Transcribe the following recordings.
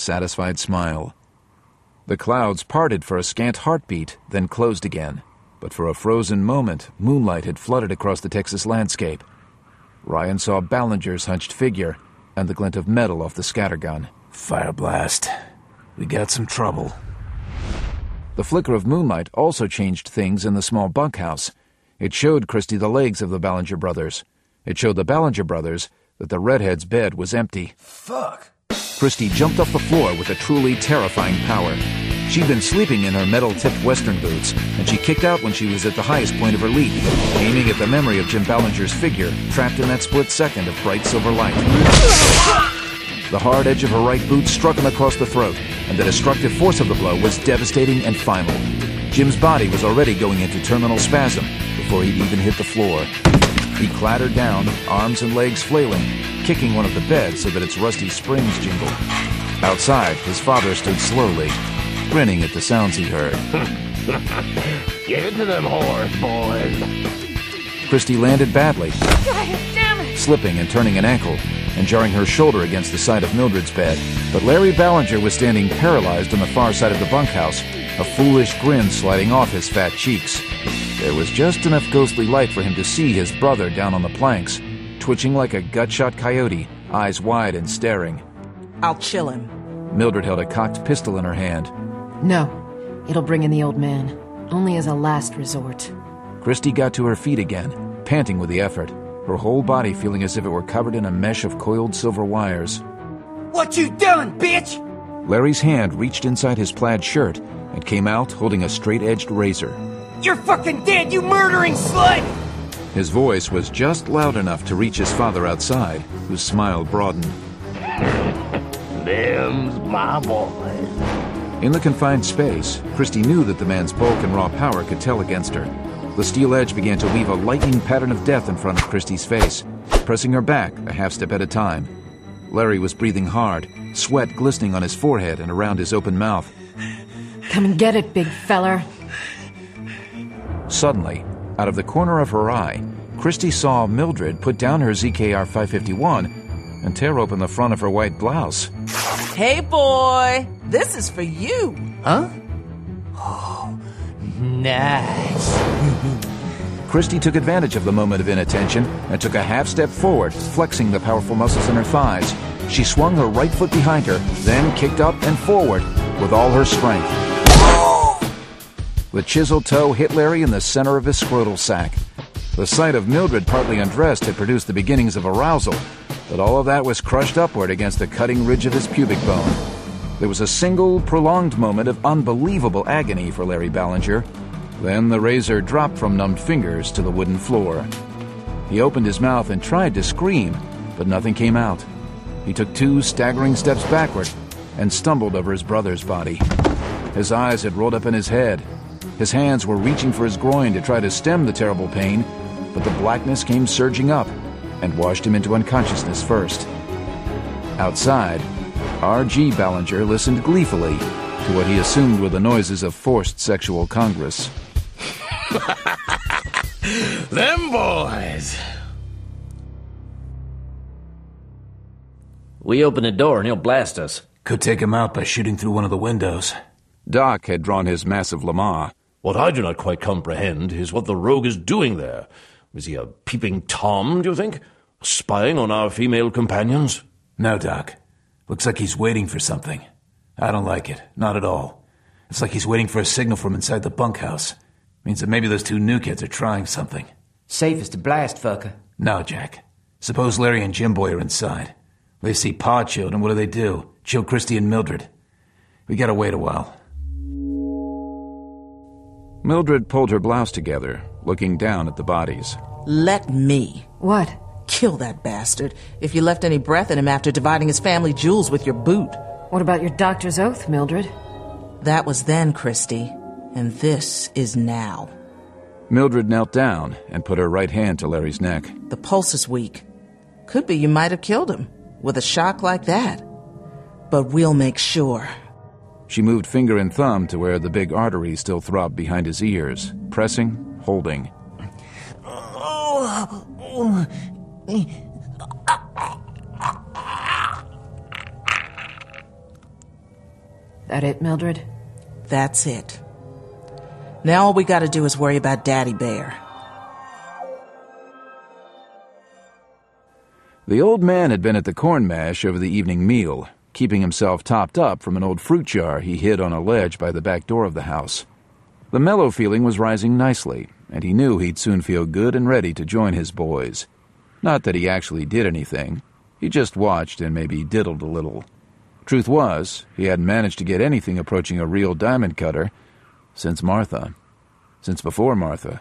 satisfied smile. The clouds parted for a scant heartbeat, then closed again. But for a frozen moment, moonlight had flooded across the Texas landscape. Ryan saw Ballinger's hunched figure and the glint of metal off the scattergun. Fire blast. We got some trouble. The flicker of moonlight also changed things in the small bunkhouse. It showed Christy the legs of the Ballinger brothers. It showed the Ballinger brothers that the redhead's bed was empty. Fuck! Christy jumped off the floor with a truly terrifying power. She'd been sleeping in her metal-tipped western boots, and she kicked out when she was at the highest point of her leap, aiming at the memory of Jim Ballinger's figure, trapped in that split second of bright silver light. The hard edge of her right boot struck him across the throat, and the destructive force of the blow was devastating and final. Jim's body was already going into terminal spasm before he'd even hit the floor. He clattered down, arms and legs flailing, kicking one of the beds so that its rusty springs jingled. Outside, his father stood slowly, grinning at the sounds he heard. Give it to them whores, boys. Christy landed badly, God damn it! slipping and turning an ankle, and jarring her shoulder against the side of Mildred's bed. But Larry Ballinger was standing paralyzed on the far side of the bunkhouse, a foolish grin sliding off his fat cheeks. There was just enough ghostly light for him to see his brother down on the planks, twitching like a gut-shot coyote, eyes wide and staring. I'll chill him. Mildred held a cocked pistol in her hand. No. It'll bring in the old man. Only as a last resort. Christy got to her feet again, panting with the effort, her whole body feeling as if it were covered in a mesh of coiled silver wires. What you doing, bitch? Larry's hand reached inside his plaid shirt and came out holding a straight-edged razor. You're fucking dead, you murdering slut! His voice was just loud enough to reach his father outside, whose smile broadened. Them's my boys. In the confined space, Christy knew that the man's bulk and raw power could tell against her. The steel edge began to weave a lightning pattern of death in front of Christy's face, pressing her back a half step at a time. Larry was breathing hard, sweat glistening on his forehead and around his open mouth. Come and get it, big feller. Suddenly, out of the corner of her eye, Christy saw Mildred put down her ZKR 551 and tear open the front of her white blouse. Hey, boy. This is for you. Huh? Oh, nice. Christy took advantage of the moment of inattention and took a half step forward, flexing the powerful muscles in her thighs. She swung her right foot behind her, then kicked up and forward with all her strength. The chiseled toe hit Larry in the center of his scrotal sac. The sight of Mildred partly undressed had produced the beginnings of arousal, but all of that was crushed upward against the cutting ridge of his pubic bone. There was a single, prolonged moment of unbelievable agony for Larry Ballinger. Then the razor dropped from numbed fingers to the wooden floor. He opened his mouth and tried to scream, but nothing came out. He took 2 staggering steps backward and stumbled over his brother's body. His eyes had rolled up in his head. His hands were reaching for his groin to try to stem the terrible pain, but the blackness came surging up and washed him into unconsciousness first. Outside, R.G. Ballinger listened gleefully to what he assumed were the noises of forced sexual congress. Them boys. We open the door and he'll blast us. Could take him out by shooting through one of the windows. Doc had drawn his massive Lamar. What I do not quite comprehend is what the rogue is doing there. Is he a peeping Tom, do you think? Spying on our female companions? No, Doc. Looks like he's waiting for something. I don't like it. Not at all. It's like he's waiting for a signal from inside the bunkhouse. Means that maybe those 2 new kids are trying something. Safest to blast, fucker. No, Jack. Suppose Larry and Jim Boy are inside. They see Pa chilled, and what do? Chill Christy and Mildred. We gotta wait a while. Mildred pulled her blouse together, looking down at the bodies. Let me. What? Kill that bastard if you left any breath in him after dividing his family jewels with your boot. What about your doctor's oath, Mildred? That was then, Christy, and this is now. Mildred knelt down and put her right hand to Larry's neck. The pulse is weak. Could be you might have killed him with a shock like that. But we'll make sure. She moved finger and thumb to where the big artery still throbbed behind his ears, pressing, holding. That it, Mildred? That's it. Now all we gotta do is worry about Daddy Bear. The old man had been at the corn mash over the evening meal, keeping himself topped up from an old fruit jar he hid on a ledge by the back door of the house. The mellow feeling was rising nicely, and he knew he'd soon feel good and ready to join his boys. Not that he actually did anything. He just watched and maybe diddled a little. Truth was, he hadn't managed to get anything approaching a real diamond cutter since Martha. Since before Martha.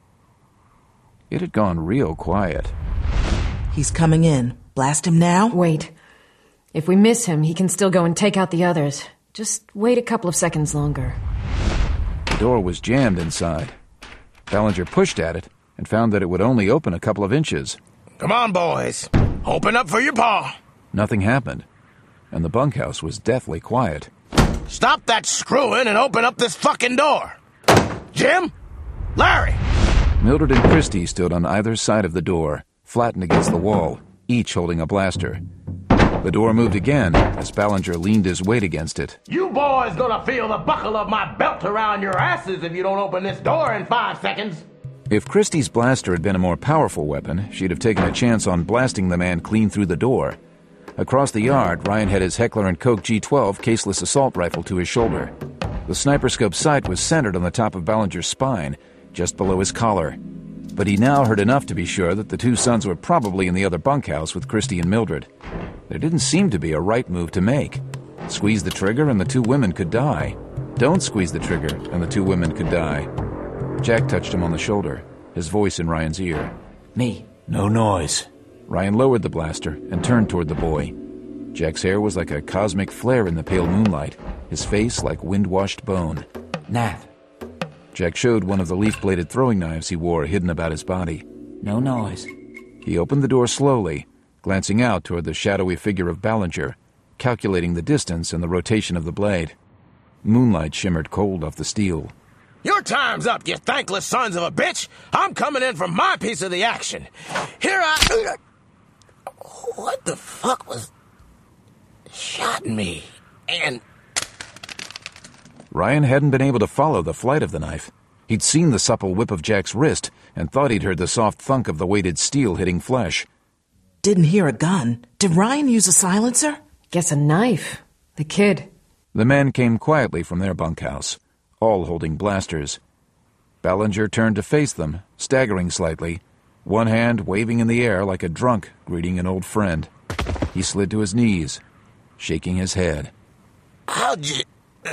It had gone real quiet. He's coming in. Blast him now? Wait. If we miss him, he can still go and take out the others. Just wait a couple of seconds longer. The door was jammed inside. Ballinger pushed at it and found that it would only open a couple of inches. Come on, boys. Open up for your paw. Nothing happened, and the bunkhouse was deathly quiet. Stop that screwing and open up this fucking door. Jim? Larry? Mildred and Christy stood on either side of the door, flattened against the wall, each holding a blaster. The door moved again as Ballinger leaned his weight against it. You boys gonna feel the buckle of my belt around your asses if you don't open this door in 5 seconds. If Christie's blaster had been a more powerful weapon, she'd have taken a chance on blasting the man clean through the door. Across the yard, Ryan had his Heckler & Koch G12 caseless assault rifle to his shoulder. The sniper scope sight was centered on the top of Ballinger's spine, just below his collar. But he now heard enough to be sure that the two sons were probably in the other bunkhouse with Christy and Mildred. There didn't seem to be a right move to make. Squeeze the trigger and the two women could die. Don't squeeze the trigger and the two women could die. Jack touched him on the shoulder, his voice in Ryan's ear. Me. No noise. Ryan lowered the blaster and turned toward the boy. Jack's hair was like a cosmic flare in the pale moonlight, his face like wind-washed bone. Knife. Jack showed one of the leaf-bladed throwing knives he wore hidden about his body. No noise. He opened the door slowly, glancing out toward the shadowy figure of Ballinger, calculating the distance and the rotation of the blade. Moonlight shimmered cold off the steel. Your time's up, you thankless sons of a bitch. I'm coming in for my piece of the action. Here I... What the fuck was... shot me? And... Ryan hadn't been able to follow the flight of the knife. He'd seen the supple whip of Jack's wrist and thought he'd heard the soft thunk of the weighted steel hitting flesh. Didn't hear a gun. Did Ryan use a silencer? Guess a knife. The kid. The men came quietly from their bunkhouse, all holding blasters. Ballinger turned to face them, staggering slightly, one hand waving in the air like a drunk greeting an old friend. He slid to his knees, shaking his head. How'd you...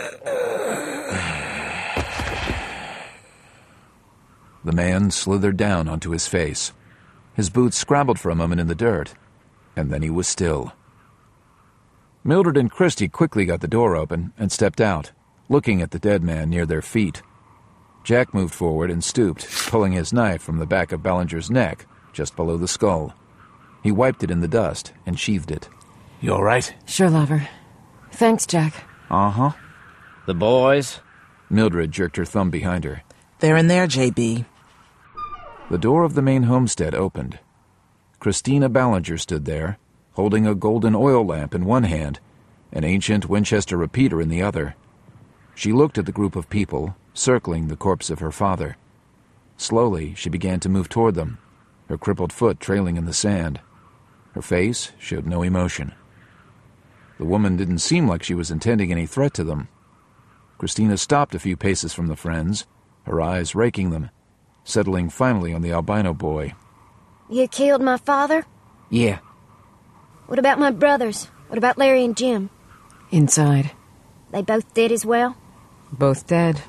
The man slithered down onto his face. His boots scrabbled for a moment in the dirt, and then he was still. Mildred and Christy quickly got the door open and stepped out, looking at the dead man near their feet. Jack moved forward and stooped, pulling his knife from the back of Ballinger's neck, just below the skull. He wiped it in the dust and sheathed it. You all right? Sure, lover. Thanks, Jack. Uh-huh. The boys? Mildred jerked her thumb behind her. They're in there, J.B. The door of the main homestead opened. Christina Ballinger stood there, holding a golden oil lamp in one hand, an ancient Winchester repeater in the other. She looked at the group of people, circling the corpse of her father. Slowly, she began to move toward them, her crippled foot trailing in the sand. Her face showed no emotion. The woman didn't seem like she was intending any threat to them. Christina stopped a few paces from the friends, her eyes raking them, settling finally on the albino boy. You killed my father? Yeah. What about my brothers? What about Larry and Jim? Inside. They both dead as well? Both dead.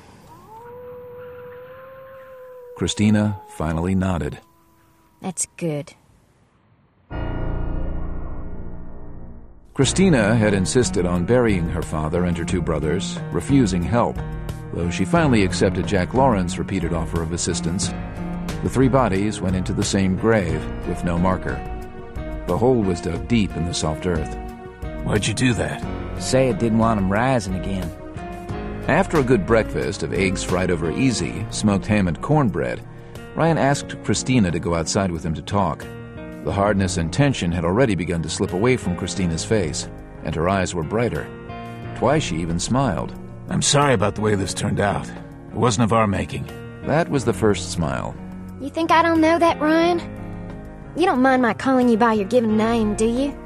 Christina finally nodded. That's good. Christina had insisted on burying her father and her two brothers, refusing help, though she finally accepted Jack Lawrence's repeated offer of assistance. The three bodies went into the same grave, with no marker. The hole was dug deep in the soft earth. Why'd you do that? Say it didn't want him rising again. After a good breakfast of eggs fried over easy, smoked ham and cornbread, Ryan asked Christina to go outside with him to talk. The hardness and tension had already begun to slip away from Christina's face, and her eyes were brighter. Twice she even smiled. I'm sorry about the way this turned out. It wasn't of our making. That was the first smile. You think I don't know that, Ryan? You don't mind my calling you by your given name, do you?